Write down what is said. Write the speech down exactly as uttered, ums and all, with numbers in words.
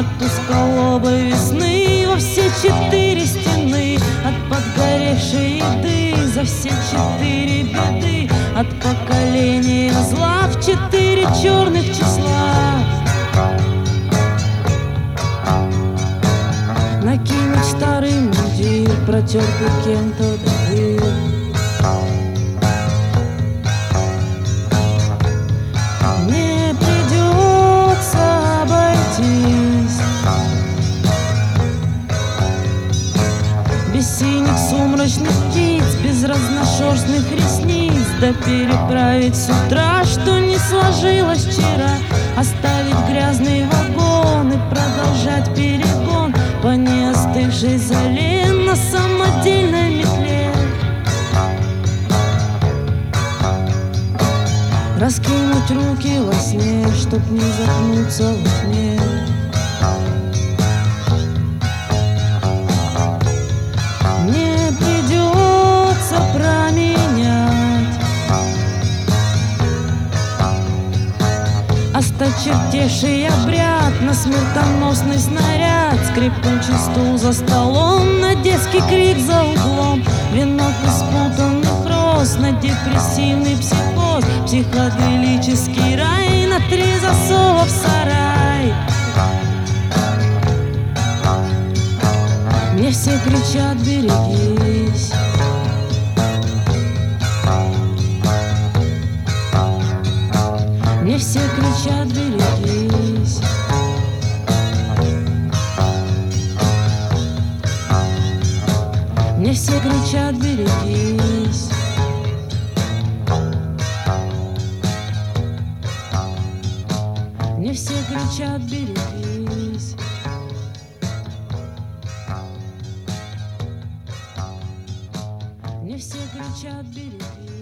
от узколобой весны во все четыре стены, от подгоревшей еды за все четыре беды, от поколения зла в четыре черных числа. Накинуть старый мундир, протертый кем-то дыр. Мне придется обойтись без синих сумрачных птиц, без разношерстных ресниц, да переправить с утра, что не сложилось вчера, оставить грязный вагон и продолжать перегон по неостывшей зале на самодельной метле. Раскинуть руки во сне, чтоб не запнуться во тьме. Мне придется променять осточертевший обряд на смертоносный снаряд, скрипучий стул за столом, на детский крик за углом, венок из спутанных роз на депрессивный психоз, психоделический рай на три засова в сарай. Мне все кричат: берегись. Мне все кричат: берегись. Мне все кричат: берегись. Мне все кричат: берегись. Мне все кричат: берегись.